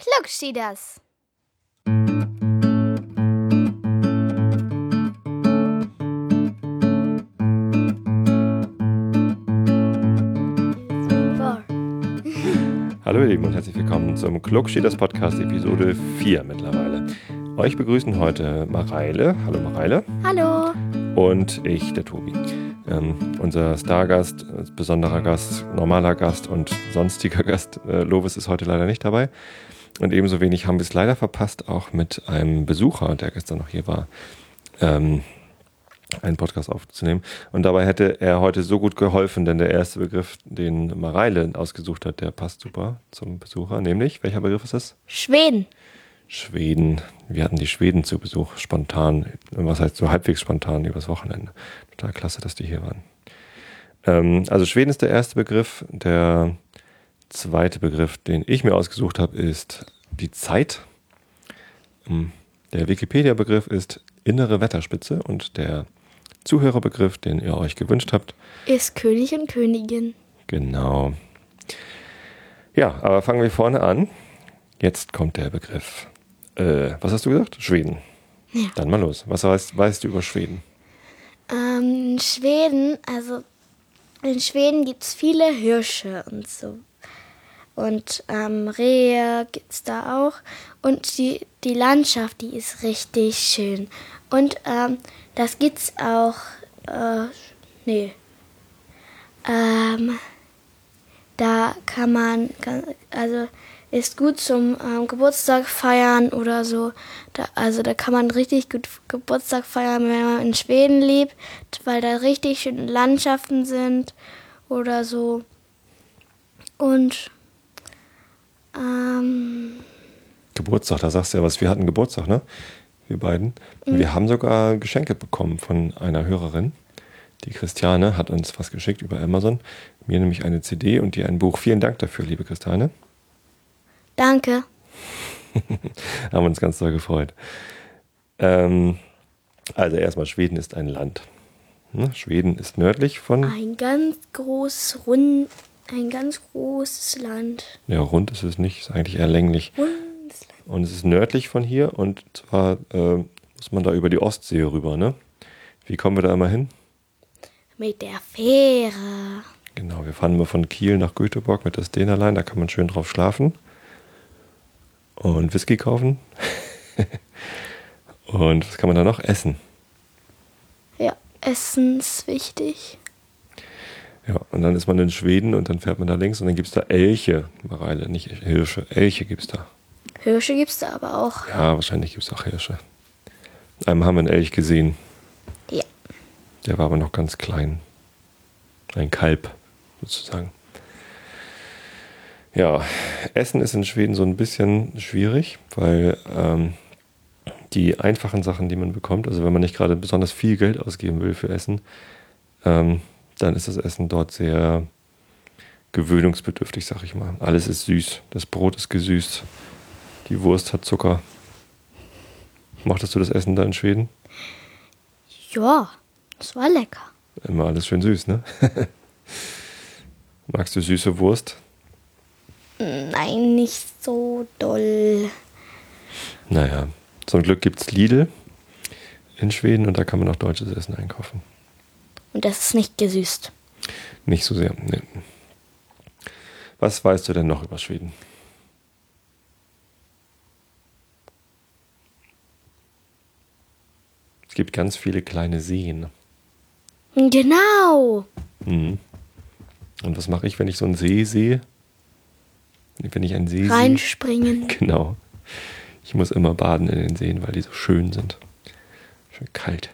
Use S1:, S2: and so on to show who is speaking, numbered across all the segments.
S1: Klugschieders.
S2: Hallo ihr Lieben und herzlich willkommen zum Klugschieders Podcast Episode 4 mittlerweile. Euch begrüßen heute Mareile. Hallo Mareile.
S1: Hallo.
S2: Und ich, der Tobi. Unser Stargast, besonderer Gast, normaler Gast und sonstiger Gast, Lovis, ist heute leider nicht dabei. Und ebenso wenig haben wir es leider verpasst, auch mit einem Besucher, der gestern noch hier war, einen Podcast aufzunehmen. Und dabei hätte er heute so gut geholfen, denn der erste Begriff, den Mareile ausgesucht hat, der passt super zum Besucher. Nämlich, welcher Begriff ist das?
S1: Schweden.
S2: Schweden. Wir hatten die Schweden zu Besuch, spontan. Was heißt so halbwegs spontan übers Wochenende. Total klasse, dass die hier waren. Also Schweden ist der erste Begriff. Der zweite Begriff, den ich mir ausgesucht habe, ist die Zeit. Der Wikipedia-Begriff ist innere Wetterspitze und der Zuhörerbegriff, den ihr euch gewünscht habt,
S1: ist König und Königin.
S2: Genau. Ja, aber fangen wir vorne an. Jetzt kommt der Begriff. Was hast du gesagt? Schweden.
S1: Ja.
S2: Dann mal los. Was weißt du über Schweden?
S1: In Schweden gibt es viele Hirsche und so. Und Rehe gibt es da auch. Und die Landschaft, die ist richtig schön. Und das gibt's auch, da kann man, ist gut zum Geburtstag feiern oder so. Da kann man richtig gut Geburtstag feiern, wenn man in Schweden lebt, weil da richtig schöne Landschaften sind oder so. Und
S2: Geburtstag, da sagst du ja was. Wir hatten Geburtstag, ne? Wir beiden. Und wir haben sogar Geschenke bekommen von einer Hörerin. Die Christiane hat uns was geschickt über Amazon. Mir nämlich eine CD und dir ein Buch. Vielen Dank dafür, liebe Christiane.
S1: danke.
S2: Haben uns ganz doll gefreut. Also erstmal, Schweden ist ein Land. Schweden ist nördlich von...
S1: Ein ganz großes Land.
S2: Ja, rund ist es nicht, ist eigentlich eher länglich. Und es ist nördlich von hier und zwar muss man da über die Ostsee rüber, ne? Wie kommen wir da immer hin?
S1: Mit der Fähre.
S2: Genau, wir fahren immer von Kiel nach Göteborg mit der Stena Line, da kann man schön drauf schlafen und Whisky kaufen. Und was kann man da noch? Essen.
S1: Ja, Essen ist wichtig.
S2: Ja, und dann ist man in Schweden und dann fährt man da links und dann gibt es da Elche, Mareile, nicht Hirsche, Elche gibt es da.
S1: Hirsche gibt es da aber auch.
S2: Ja, wahrscheinlich gibt es auch Hirsche. Einmal haben wir einen Elch gesehen.
S1: Ja.
S2: Der war aber noch ganz klein. Ein Kalb, sozusagen. Ja, Essen ist in Schweden so ein bisschen schwierig, weil die einfachen Sachen, die man bekommt, also wenn man nicht gerade besonders viel Geld ausgeben will für Essen, dann ist das Essen dort sehr gewöhnungsbedürftig, sag ich mal. Alles ist süß, das Brot ist gesüßt, die Wurst hat Zucker. Mochtest du das Essen da in Schweden?
S1: Ja, das war lecker.
S2: Immer alles schön süß, ne? Magst du süße Wurst?
S1: Nein, nicht so doll.
S2: Naja, zum Glück gibt's Lidl in Schweden und da kann man auch deutsches Essen einkaufen.
S1: Und das ist nicht gesüßt.
S2: Nicht so sehr, ne. Was weißt du denn noch über Schweden? Es gibt ganz viele kleine Seen.
S1: Genau.
S2: Mhm. Und was mache ich, wenn ich so einen See sehe? Wenn ich einen See
S1: Reinspringen.
S2: sehe? Genau. Ich muss immer baden in den Seen, weil die so schön sind. Schön kalt.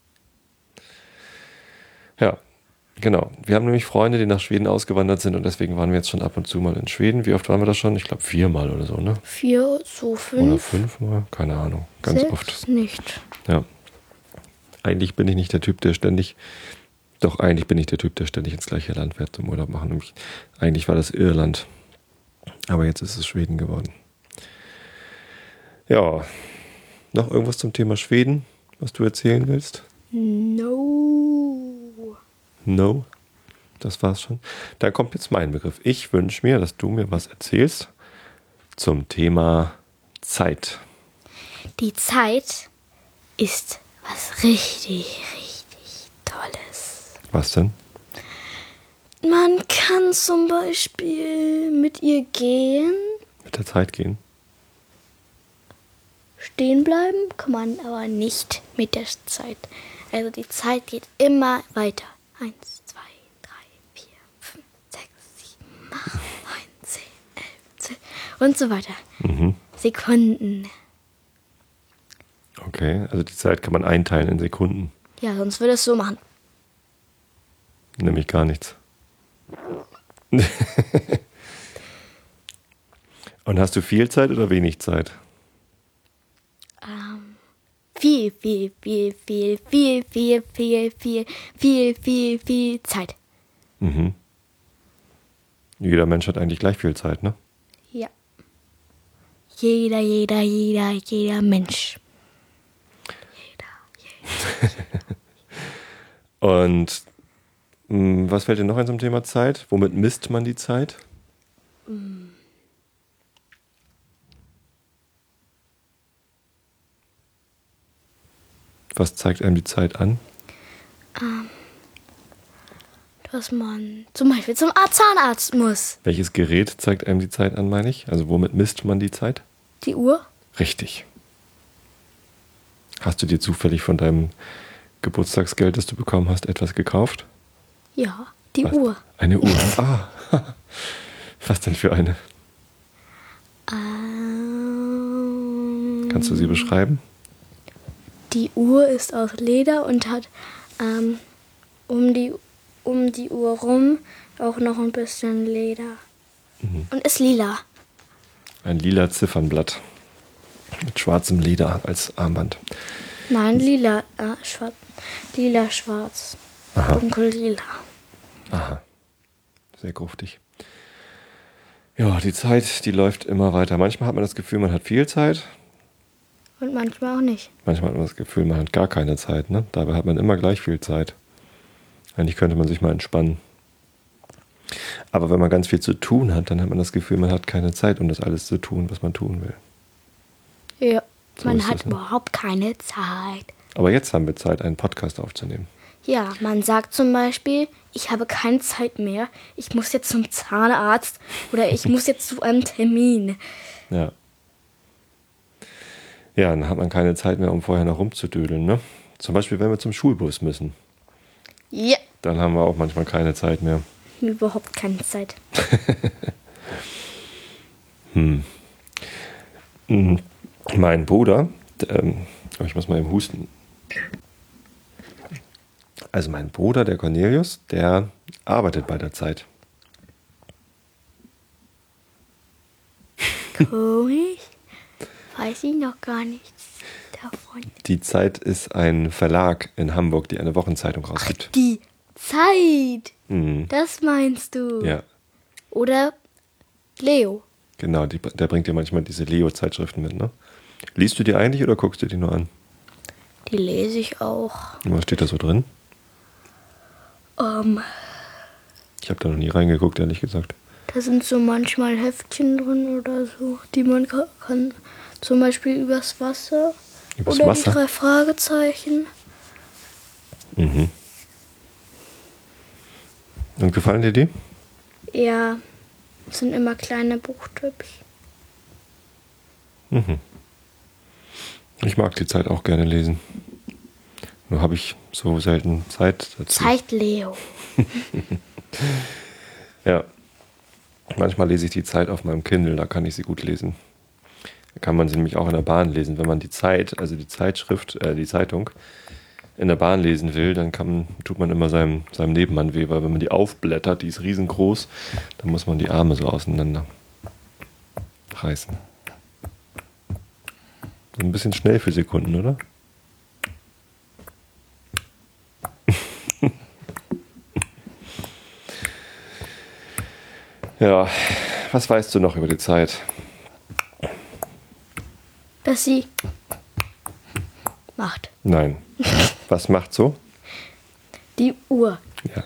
S2: Ja, genau. Wir haben nämlich Freunde, die nach Schweden ausgewandert sind und deswegen waren wir jetzt schon ab und zu mal in Schweden. Wie oft waren wir da schon? Ich glaube 4-mal oder so, ne?
S1: 4, so 5.
S2: Oder 5-mal? Keine Ahnung. Ganz
S1: 6
S2: oft.
S1: nicht.
S2: Ja. Eigentlich bin ich nicht der Typ, der ständig ins gleiche Land fährt zum Urlaub machen. Eigentlich war das Irland. Aber jetzt ist es Schweden geworden. Ja. Noch irgendwas zum Thema Schweden, was du erzählen willst?
S1: No.
S2: No? Das war's schon. Dann kommt jetzt mein Begriff. Ich wünsche mir, dass du mir was erzählst zum Thema Zeit.
S1: Die Zeit ist was richtig, richtig Tolles.
S2: Was denn?
S1: Man kann zum Beispiel mit ihr gehen,
S2: Mit der Zeit gehen?
S1: stehen bleiben, kann man aber nicht mit der Zeit. Also die Zeit geht immer weiter. 1, 2, 3, 4, 5, 6, 7, 8, 9, 10, 11, 12 und so weiter.
S2: Mhm.
S1: Sekunden.
S2: Okay, also die Zeit kann man einteilen in Sekunden.
S1: Ja, sonst würde es so machen.
S2: Nämlich gar nichts. Und hast du viel Zeit oder wenig Zeit?
S1: Viel Zeit.
S2: Mhm. Jeder Mensch hat eigentlich gleich viel Zeit, ne?
S1: Ja. Jeder Mensch.
S2: Und was fällt dir noch ein zum Thema Zeit? Womit misst man die Zeit? Was zeigt einem die Zeit an?
S1: Dass man zum Beispiel zum Zahnarzt muss.
S2: Welches Gerät zeigt einem die Zeit an, meine ich? Also womit misst man die Zeit?
S1: Die Uhr?
S2: Richtig. Hast du dir zufällig von deinem Geburtstagsgeld, das du bekommen hast, etwas gekauft?
S1: Ja, die
S2: Was?
S1: Uhr.
S2: Eine Uhr. Ah. Was denn für eine? Kannst du sie beschreiben?
S1: Die Uhr ist aus Leder und hat um die Uhr rum auch noch ein bisschen Leder. Und ist lila.
S2: Ein lila Ziffernblatt mit schwarzem Leder als Armband.
S1: Nein, lila, schwarz.
S2: Aha.
S1: Dunkellila.
S2: Aha. Sehr gruftig. Ja, die Zeit, die läuft immer weiter. Manchmal hat man das Gefühl, man hat viel Zeit.
S1: Und manchmal auch nicht.
S2: Manchmal hat man das Gefühl, man hat gar keine Zeit. Ne? Dabei hat man immer gleich viel Zeit. Eigentlich könnte man sich mal entspannen. Aber wenn man ganz viel zu tun hat, dann hat man das Gefühl, man hat keine Zeit, um das alles zu tun, was man tun will.
S1: Ja,
S2: So
S1: man
S2: ist
S1: hat
S2: das, ne?
S1: überhaupt keine Zeit.
S2: Aber jetzt haben wir Zeit, einen Podcast aufzunehmen.
S1: Ja, man sagt zum Beispiel, ich habe keine Zeit mehr, ich muss jetzt zum Zahnarzt oder ich muss jetzt zu einem Termin.
S2: Ja. Ja, dann hat man keine Zeit mehr, um vorher noch rumzudödeln. Ne? Zum Beispiel, wenn wir zum Schulbus müssen.
S1: Ja,
S2: Dann haben wir auch manchmal keine Zeit mehr.
S1: überhaupt keine Zeit.
S2: Mein Bruder, ich muss mal eben husten. Also mein Bruder, der Cornelius, der arbeitet bei der Zeit.
S1: Komisch. Weiß ich noch gar nichts davon.
S2: Die Zeit ist ein Verlag in Hamburg, die eine Wochenzeitung rausgibt.
S1: Die Zeit.
S2: Mhm.
S1: Das meinst du?
S2: Ja,
S1: Oder Leo.
S2: genau, der bringt dir manchmal diese Leo-Zeitschriften mit, ne? Liest du die eigentlich oder guckst du die nur an?
S1: Die lese ich auch.
S2: Und was steht da so drin? Ich habe da noch nie reingeguckt, ehrlich gesagt.
S1: Da sind so manchmal Heftchen drin oder so, die man kann. Zum Beispiel übers Wasser.
S2: Übers
S1: oder
S2: Wasser?
S1: die 3 Fragezeichen.
S2: Mhm. Und gefallen dir die?
S1: Ja, es sind immer kleine Buchtipps.
S2: Mhm. Ich mag die Zeit auch gerne lesen. Nur habe ich so selten Zeit dazu.
S1: Zeigt Leo.
S2: Ja. Manchmal lese ich die Zeit auf meinem Kindle, da kann ich sie gut lesen. Da kann man sie nämlich auch in der Bahn lesen. Wenn man die Zeit, also die Zeitschrift, die Zeitung in der Bahn lesen will, dann tut man immer seinem Nebenmann weh, weil wenn man die aufblättert, die ist riesengroß, dann muss man die Arme so auseinander reißen. Ein bisschen schnell für Sekunden, oder? Ja, was weißt du noch über die Zeit?
S1: Dass sie macht.
S2: Nein. Was macht so?
S1: Die Uhr.
S2: Ja,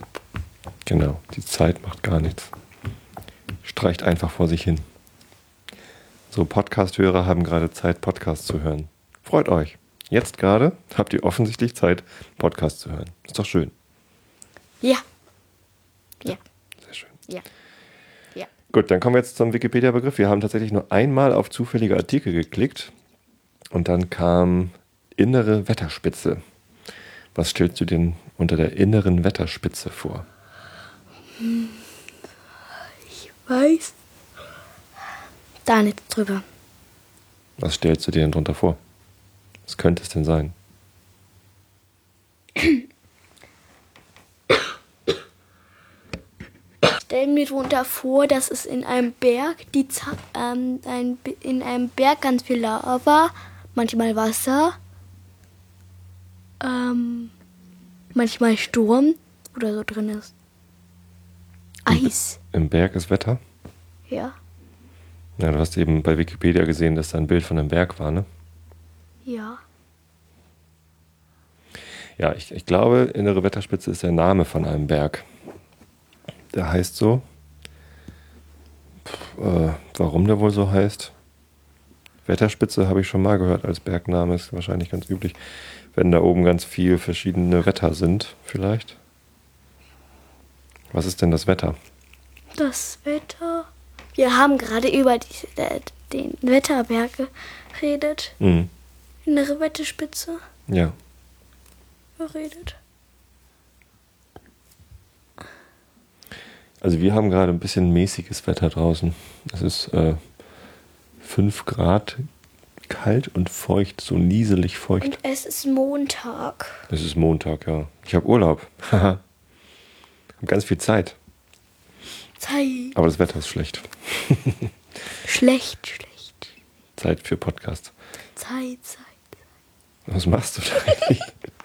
S2: genau. Die Zeit macht gar nichts. Streicht einfach vor sich hin. So Podcast-Hörer haben gerade Zeit, Podcast zu hören. Freut euch. Jetzt gerade habt ihr offensichtlich Zeit, Podcast zu hören. Ist doch schön.
S1: Ja. Ja.
S2: Sehr schön.
S1: Ja. Ja.
S2: Gut, dann kommen wir jetzt zum Wikipedia-Begriff. Wir haben tatsächlich nur einmal auf zufällige Artikel geklickt und dann kam innere Wetterspitze. Was stellst du denn unter der inneren Wetterspitze vor?
S1: Ich weiß da nichts drüber.
S2: Was stellst du dir denn drunter vor? Was könnte es denn sein?
S1: Stell mir darunter vor, dass es in einem Berg in einem Berg ganz viel Lava, manchmal Wasser, manchmal Sturm oder so drin ist. Eis.
S2: Im Berg ist Wetter?
S1: Ja.
S2: Ja, du hast eben bei Wikipedia gesehen, dass da ein Bild von einem Berg war, ne?
S1: Ja.
S2: Ja, ich glaube, innere Wetterspitze ist der Name von einem Berg. Der heißt so. Warum der wohl so heißt? Wetterspitze habe ich schon mal gehört als Bergname, ist wahrscheinlich ganz üblich. Wenn da oben ganz viel verschiedene Wetter sind, vielleicht. Was ist denn das Wetter?
S1: Das Wetter. Wir haben gerade über den Wetterberg geredet.
S2: Mhm.
S1: Innere Wetterspitze
S2: Ja.
S1: geredet.
S2: Also wir haben gerade ein bisschen mäßiges Wetter draußen. Es ist 5 Grad kalt und feucht, so nieselig feucht.
S1: Und es ist Montag.
S2: Es ist Montag, ja. Ich habe Urlaub. Haha. Hab ganz viel Zeit.
S1: Zeit.
S2: Aber das Wetter ist schlecht.
S1: Schlecht.
S2: Zeit für Podcast.
S1: Zeit.
S2: Was machst du da eigentlich?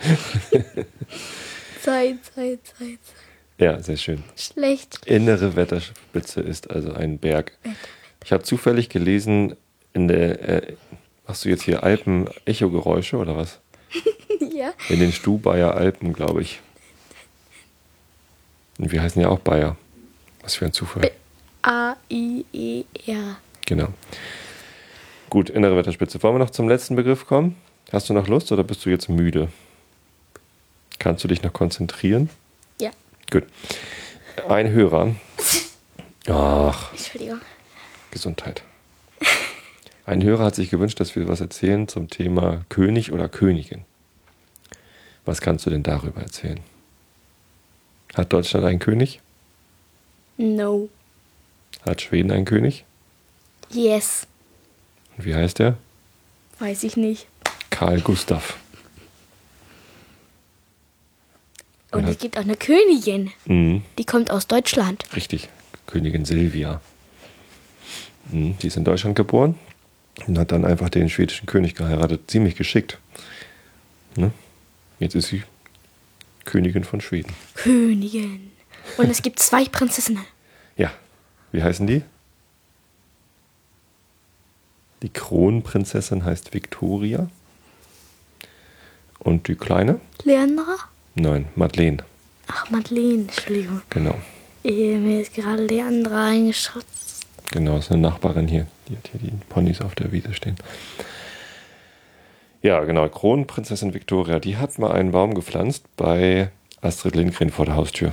S1: Zeit.
S2: Ja, sehr schön.
S1: Schlecht.
S2: Innere Wetterspitze ist also ein Berg. Ich habe zufällig gelesen, machst du jetzt hier Alpen-Echo-Geräusche oder was?
S1: Ja.
S2: In den Stubaier Alpen, glaube ich. Und wir heißen ja auch Bayer. Was für ein Zufall.
S1: A-I-E-R.
S2: Genau. Gut, innere Wetterspitze. Wollen wir noch zum letzten Begriff kommen? Hast du noch Lust oder bist du jetzt müde? Kannst du dich noch konzentrieren?
S1: Ja.
S2: Gut. Ein Hörer. Ach,
S1: Entschuldigung.
S2: Gesundheit. Ein Hörer hat sich gewünscht, dass wir was erzählen zum Thema König oder Königin. Was kannst du denn darüber erzählen? Hat Deutschland einen König?
S1: No.
S2: Hat Schweden einen König?
S1: Yes.
S2: Und wie heißt er?
S1: Weiß ich nicht.
S2: Karl Gustav.
S1: Und es gibt auch eine Königin.
S2: Mhm,
S1: Die kommt aus Deutschland.
S2: richtig. Königin Silvia. Die ist in Deutschland geboren und hat dann einfach den schwedischen König geheiratet. Ziemlich geschickt. Ne? Jetzt ist sie Königin von Schweden.
S1: Königin. Und es gibt 2 Prinzessinnen.
S2: Ja. Wie heißen die? Die Kronprinzessin heißt Victoria. Und die kleine?
S1: Leandra?
S2: Nein, Madeleine.
S1: Ach, Madeleine, Entschuldigung.
S2: Genau.
S1: Mir ist gerade Leandra eingeschaut.
S2: Genau, ist eine Nachbarin hier. Die hat hier die Ponys auf der Wiese stehen. Ja, genau. Kronprinzessin Victoria, die hat mal einen Baum gepflanzt bei Astrid Lindgren vor der Haustür.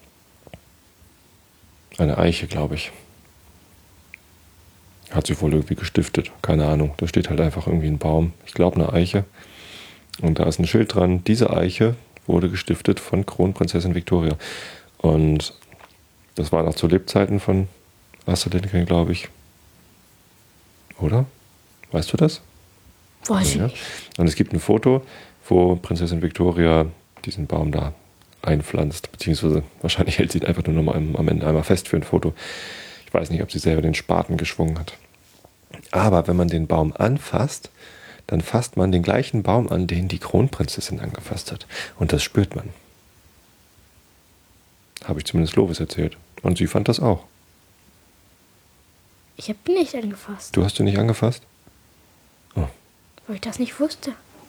S2: Eine Eiche, glaube ich. Hat sie wohl irgendwie gestiftet. Keine Ahnung. Da steht halt einfach irgendwie ein Baum. Ich glaube eine Eiche. Und da ist ein Schild dran. Diese Eiche wurde gestiftet von Kronprinzessin Victoria. Und das war noch zu Lebzeiten von Astrid Lindgren, glaube ich. Oder? Weißt du das?
S1: Weiß ich
S2: Ja.
S1: nicht.
S2: Und es gibt ein Foto, wo Prinzessin Victoria diesen Baum da einpflanzt. Beziehungsweise wahrscheinlich hält sie ihn einfach nur noch mal am Ende einmal fest für ein Foto. Ich weiß nicht, ob sie selber den Spaten geschwungen hat. Aber wenn man den Baum anfasst, dann fasst man den gleichen Baum an, den die Kronprinzessin angefasst hat. Und das spürt man. Habe ich zumindest Lovis erzählt. Und sie fand das auch.
S1: Ich habe nicht angefasst,
S2: Du hast ihn nicht angefasst? Oh,
S1: weil ich das nicht wusste.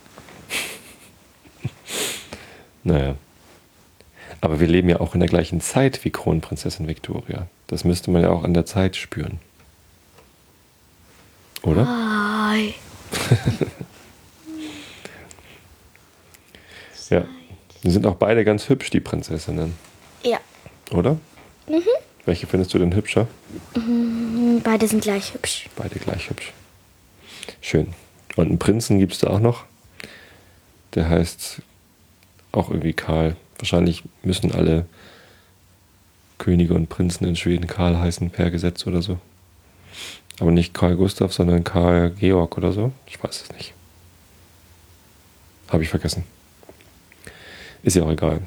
S2: naja. Aber wir leben ja auch in der gleichen Zeit wie Kronprinzessin Victoria. Das müsste man ja auch an der Zeit spüren. Oder?
S1: Hi.
S2: Ja. Die sind auch beide ganz hübsch, die Prinzessinnen.
S1: Ja.
S2: Oder? Welche findest du denn hübscher?
S1: Beide sind gleich hübsch.
S2: Beide gleich hübsch. Schön. Und einen Prinzen gibt es da auch noch. Der heißt auch irgendwie Karl. Wahrscheinlich müssen alle Könige und Prinzen in Schweden Karl heißen, per Gesetz oder so. Aber nicht Karl Gustav, sondern Karl Georg oder so. Ich weiß es nicht. Habe ich vergessen. Ist ja auch egal.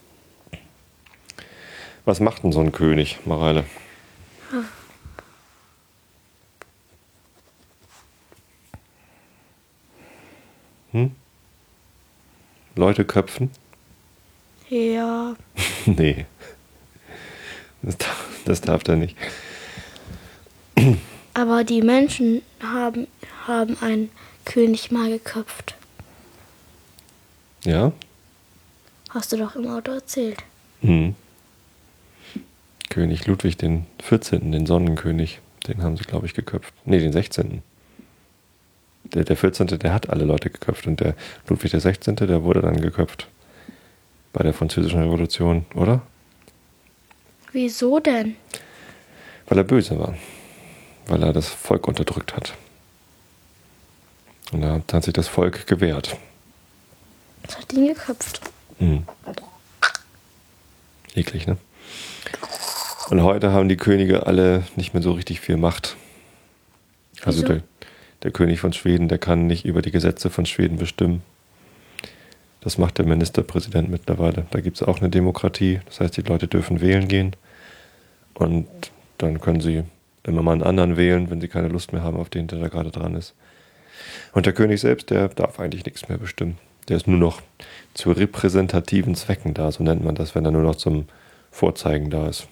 S2: Was macht denn so ein König, Mareile? Leute köpfen?
S1: Ja.
S2: Nee. Das darf der nicht.
S1: Aber die Menschen haben einen König mal geköpft.
S2: Ja?
S1: Hast du doch im Auto erzählt.
S2: Mhm. König Ludwig den 14., den Sonnenkönig, den haben sie, glaube ich, geköpft. Nee, den 16. Der 14., der hat alle Leute geköpft und der Ludwig der 16., der wurde dann geköpft. Bei der Französischen Revolution, oder?
S1: Wieso denn?
S2: Weil er böse war. Weil er das Volk unterdrückt hat. Und da hat sich das Volk gewehrt.
S1: Das hat ihn geköpft.
S2: Mhm. Eklig, ne? Und heute haben die Könige alle nicht mehr so richtig viel Macht. Also
S1: Wieso?
S2: der König von Schweden, der kann nicht über die Gesetze von Schweden bestimmen. Das macht der Ministerpräsident mittlerweile. Da gibt es auch eine Demokratie. Das heißt, die Leute dürfen wählen gehen. Und dann können sie immer mal einen anderen wählen, wenn sie keine Lust mehr haben auf den, der da gerade dran ist. Und der König selbst, der darf eigentlich nichts mehr bestimmen. Der ist nur noch zu repräsentativen Zwecken da, so nennt man das, wenn er nur noch zum Vorzeigen da ist.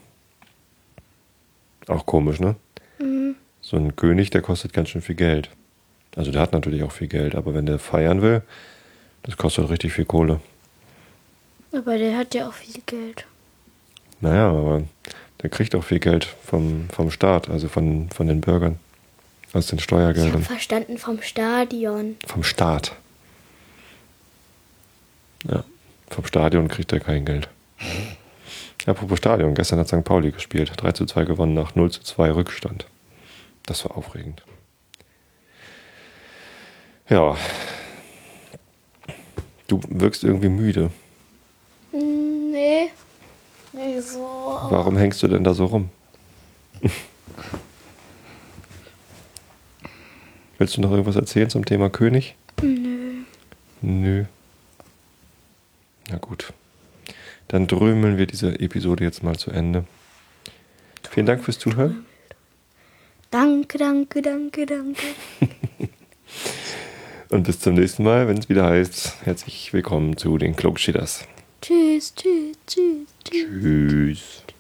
S2: Auch komisch, ne?
S1: Mhm.
S2: So ein König, der kostet ganz schön viel Geld. Also der hat natürlich auch viel Geld, aber wenn der feiern will, das kostet richtig viel Kohle.
S1: Aber der hat ja auch viel Geld.
S2: Naja, aber der kriegt auch viel Geld vom Staat, also von den Bürgern. Aus den
S1: Ich habe
S2: Steuergeldern.
S1: verstanden vom Stadion.
S2: Vom Staat. Ja, vom Stadion kriegt er kein Geld. Apropos Stadion, gestern hat St. Pauli gespielt. 3:2 gewonnen nach 0:2 Rückstand. Das war aufregend. Ja. Du wirkst irgendwie müde.
S1: Nee. Nicht so.
S2: Warum hängst du denn da so rum? Willst du noch irgendwas erzählen zum Thema König? Nö. Na gut. Dann drömeln wir diese Episode jetzt mal zu Ende. Vielen Dank fürs Zuhören.
S1: Danke, danke, danke, danke.
S2: Und bis zum nächsten Mal, wenn es wieder heißt, herzlich willkommen zu den Klugschieders.
S1: Tschüss, tschüss, tschüss, tschüss.
S2: Tschüss.